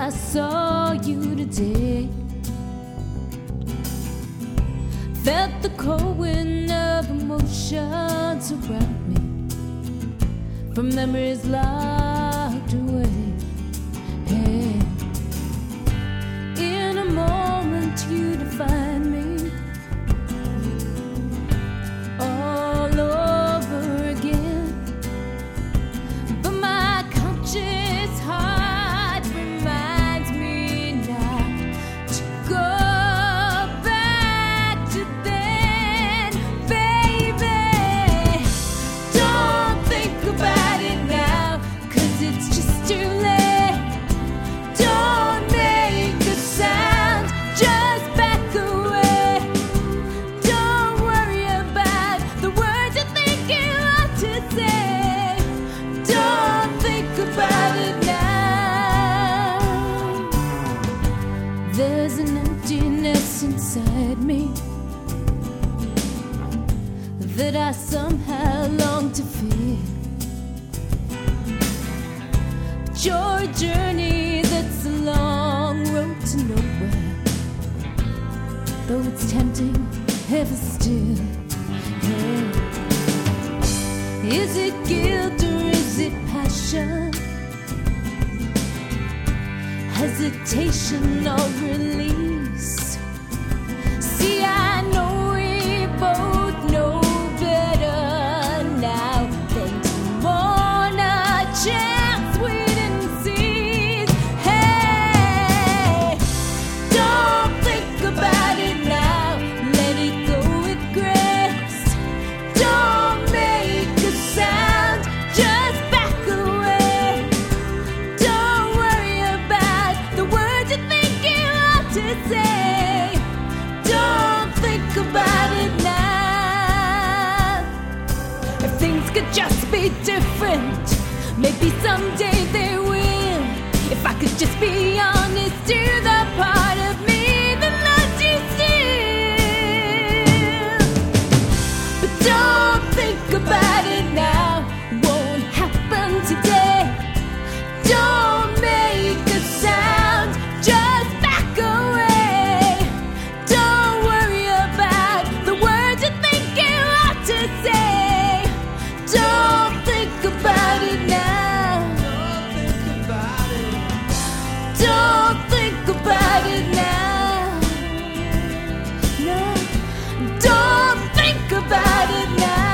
I saw you today. Felt the cold wind of emotions around me, from memories locked away. Hey. In a moment you define me all over again, but my conscious heart reminds me not to go back to then. Baby, don't think about it now, 'cause it's just too late. Don't make a sound, just back away. Don't worry about the words you think you ought to say. Don't think about it now. There's an emptiness inside me that I somehow long to feel. But your journey, that's a long road to nowhere, though it's tempting ever still. Yeah. Is it guilt or is it passion? Hesitation or release? See, I know we both know better now than to mourn a chance we didn't seize. Hey, don't think about it now, let it go with grace. Don't make a sound, just back away. Don't worry about the words you think you ought to say. Don't think about it now. If things could just be different, maybe someday they will. If I could just be honest to the part of me that loves you still. But don't think about it now, won't happen today. Don't make a sound, just back away. Don't worry about the words you think you ought to say. Don't think about it now. Don't think about it now. No, don't think about it now.